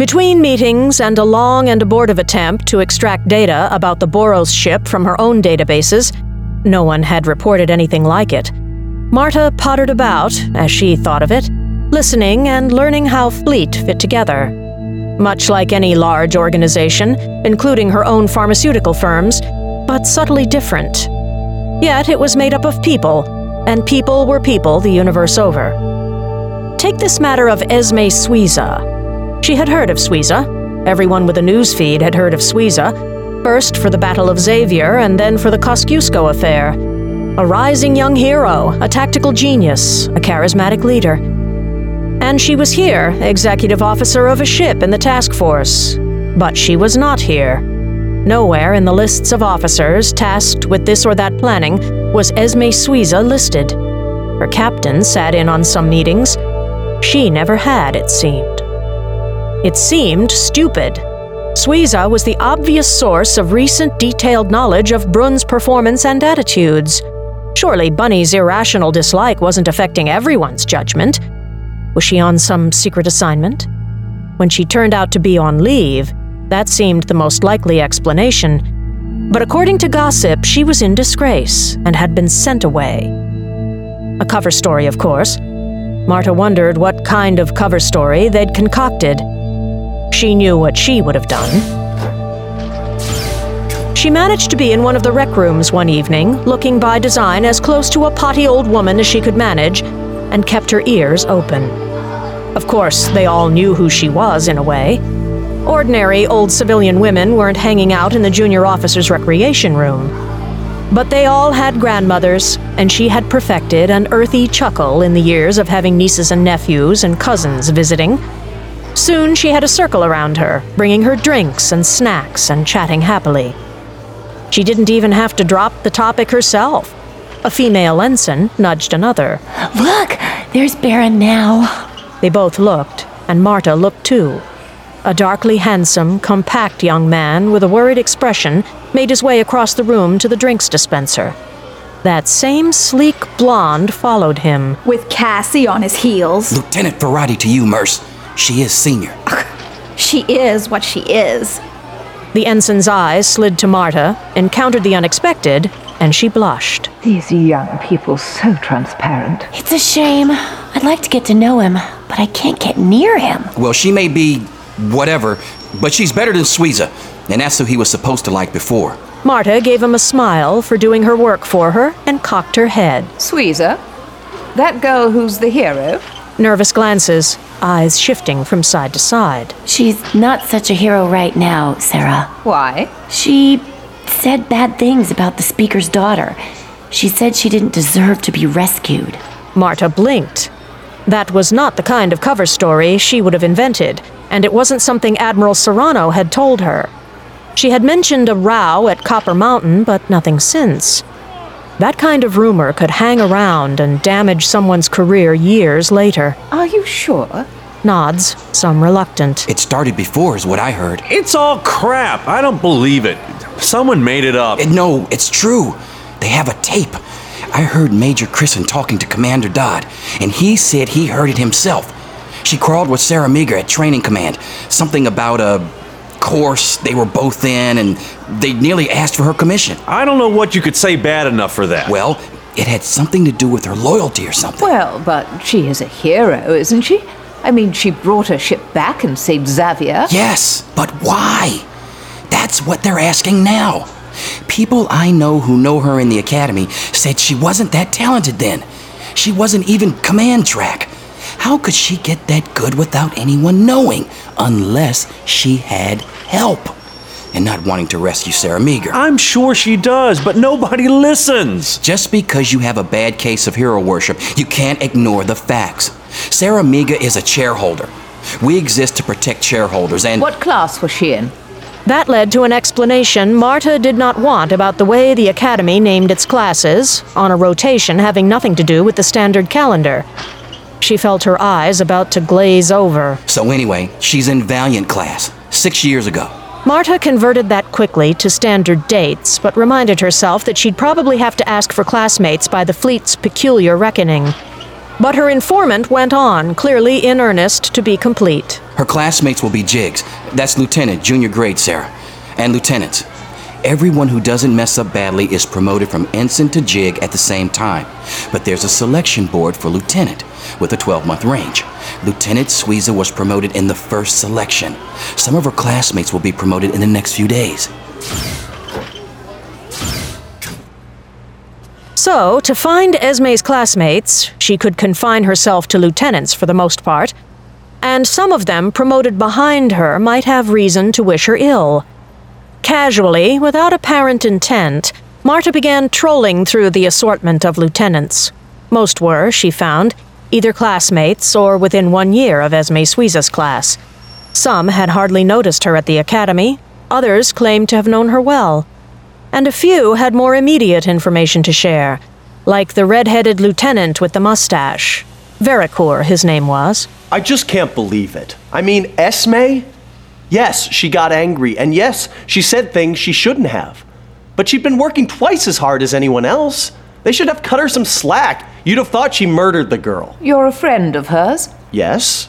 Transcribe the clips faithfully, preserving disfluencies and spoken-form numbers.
Between meetings and a long and abortive attempt to extract data about the Boros ship from her own databases, no one had reported anything like it. Marta pottered about, as she thought of it, listening and learning how Fleet fit together. Much like any large organization, including her own pharmaceutical firms, but subtly different. Yet it was made up of people, and people were people the universe over. Take this matter of Esme Suiza. She had heard of Suiza. Everyone with a news feed had heard of Suiza, first for the Battle of Xavier and then for the Kosciuszko affair. A rising young hero, a tactical genius, a charismatic leader. And she was here, executive officer of a ship in the task force. But she was not here. Nowhere in the lists of officers tasked with this or that planning was Esme Suiza listed. Her captain sat in on some meetings. She never had, it seemed. It seemed stupid. Suiza was the obvious source of recent detailed knowledge of Brun's performance and attitudes. Surely Bunny's irrational dislike wasn't affecting everyone's judgment. Was she on some secret assignment? When she turned out to be on leave, that seemed the most likely explanation. But according to gossip, she was in disgrace and had been sent away. A cover story, of course. Marta wondered what kind of cover story they'd concocted. She knew what she would have done. She managed to be in one of the rec rooms one evening, looking by design as close to a potty old woman as she could manage, and kept her ears open. Of course, they all knew who she was in a way. Ordinary old civilian women weren't hanging out in the junior officers' recreation room. But they all had grandmothers, and she had perfected an earthy chuckle in the years of having nieces and nephews and cousins visiting. Soon she had a circle around her, bringing her drinks and snacks and chatting happily. She didn't even have to drop the topic herself. A female ensign nudged another. Look, there's Baron now. They both looked, and Marta looked too. A darkly handsome, compact young man with a worried expression made his way across the room to the drinks dispenser. That same sleek blonde followed him. With Cassie on his heels. Lieutenant Ferrati to you, Merce. She is senior. She is what she is. The ensign's eyes slid to Marta, encountered the unexpected, and she blushed. These young people so transparent. It's a shame. I'd like to get to know him, but I can't get near him. Well, she may be whatever, but she's better than Suiza, and that's who he was supposed to like before. Marta gave him a smile for doing her work for her and cocked her head. Suiza? That girl who's the hero? Nervous glances, eyes shifting from side to side. She's not such a hero right now, Sarah. Why? She said bad things about the speaker's daughter. She said she didn't deserve to be rescued. Marta blinked. That was not the kind of cover story she would have invented, and it wasn't something Admiral Serrano had told her. She had mentioned a row at Copper Mountain, but nothing since. That kind of rumor could hang around and damage someone's career years later. Are you sure? Nods, some reluctant. It started before, is what I heard. It's all crap. I don't believe it. Someone made it up. Uh, no, it's true. They have a tape. I heard Major Crisson talking to Commander Dodd, and he said he heard it himself. She crawled with Sarah Meager at training command. Something about a course they were both in, and they nearly asked for her commission. I don't know what you could say bad enough for that. Well, it had something to do with her loyalty or something. Well, but she is a hero, isn't she? I mean, she brought her ship back and saved Xavier. Yes, but why? That's what they're asking now. People I know who know her in the academy said she wasn't that talented then. She wasn't even command track. How could she get that good without anyone knowing? Unless she had help. And not wanting to rescue Sarah Meager. I'm sure she does, but nobody listens. Just because you have a bad case of hero worship, you can't ignore the facts. Sarah Meager is a chairholder. We exist to protect shareholders and... What class was she in? That led to an explanation Marta did not want about the way the Academy named its classes, on a rotation having nothing to do with the standard calendar. She felt her eyes about to glaze over. So anyway, she's in Valiant class, six years ago. Marta converted that quickly to standard dates, but reminded herself that she'd probably have to ask for classmates by the fleet's peculiar reckoning. But her informant went on, clearly in earnest to be complete. Her classmates will be Jigs. That's lieutenant, junior grade, Sarah. And lieutenants. Everyone who doesn't mess up badly is promoted from ensign to Jig at the same time. But there's a selection board for lieutenant, with a twelve-month range. Lieutenant Sweeza was promoted in the first selection. Some of her classmates will be promoted in the next few days. So, to find Esme's classmates, she could confine herself to lieutenants for the most part, and some of them promoted behind her might have reason to wish her ill. Casually, without apparent intent, Marta began trolling through the assortment of lieutenants. Most were, she found, either classmates or within one year of Esme Sweeza's class. Some had hardly noticed her at the academy, others claimed to have known her well. And a few had more immediate information to share, like the red-headed lieutenant with the mustache. Vericourt, his name was. I just can't believe it. I mean, Esme? Yes, she got angry, and yes, she said things she shouldn't have. But she'd been working twice as hard as anyone else. They should have cut her some slack. You'd have thought she murdered the girl. You're a friend of hers? Yes.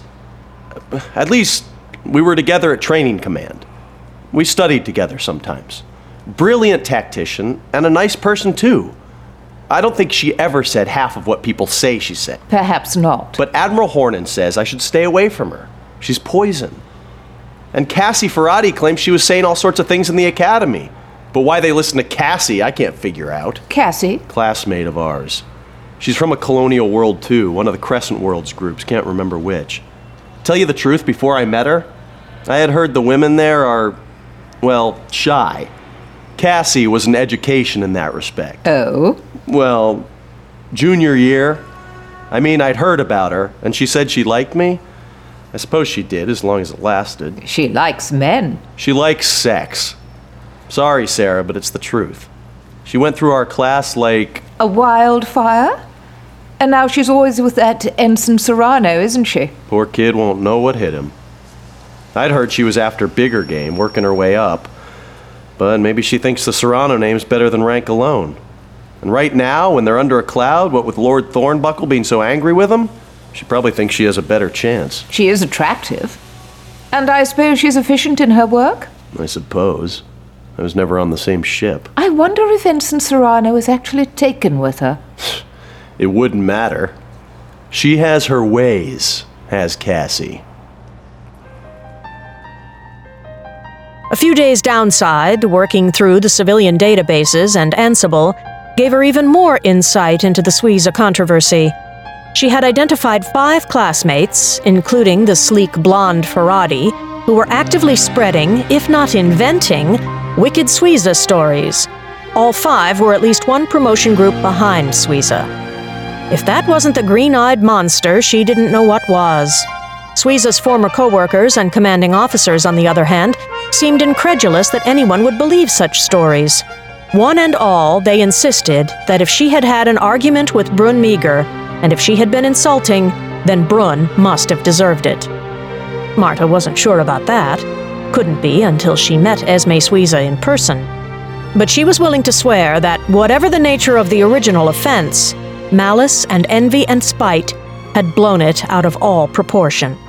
At least, we were together at training command. We studied together sometimes. Brilliant tactician, and a nice person too. I don't think she ever said half of what people say she said. Perhaps not. But Admiral Hornan says I should stay away from her. She's poison. And Cassie Ferrati claims she was saying all sorts of things in the academy. But why they listen to Cassie, I can't figure out. Cassie? Classmate of ours. She's from a colonial world too, one of the Crescent Worlds groups, can't remember which. Tell you the truth, before I met her, I had heard the women there are, well, shy. Cassie was an education in that respect. Oh? Well, junior year. I mean, I'd heard about her, and she said she liked me. I suppose she did, as long as it lasted. She likes men. She likes sex. Sorry, Sarah, but it's the truth. She went through our class like... A wildfire? And now she's always with that Ensign Serrano, isn't she? Poor kid won't know what hit him. I'd heard she was after bigger game, working her way up. But maybe she thinks the Serrano name's better than rank alone. And right now, when they're under a cloud, what with Lord Thornbuckle being so angry with them, she probably thinks she has a better chance. She is attractive. And I suppose she's efficient in her work? I suppose. I was never on the same ship. I wonder if Ensign Serrano is actually taken with her. It wouldn't matter. She has her ways, has Cassie. A few days downside, working through the civilian databases and Ansible, gave her even more insight into the Sweeza controversy. She had identified five classmates, including the sleek blonde Ferrati, who were actively spreading, if not inventing, wicked Sweeza stories. All five were at least one promotion group behind Sweeza. If that wasn't the green-eyed monster, she didn't know what was. Sweeza's former co-workers and commanding officers, on the other hand, seemed incredulous that anyone would believe such stories. One and all, they insisted that if she had had an argument with Brun Meager, and if she had been insulting, then Brun must have deserved it. Marta wasn't sure about that. Couldn't be until she met Esme Sweeza in person. But she was willing to swear that, whatever the nature of the original offense, malice and envy and spite had blown it out of all proportion.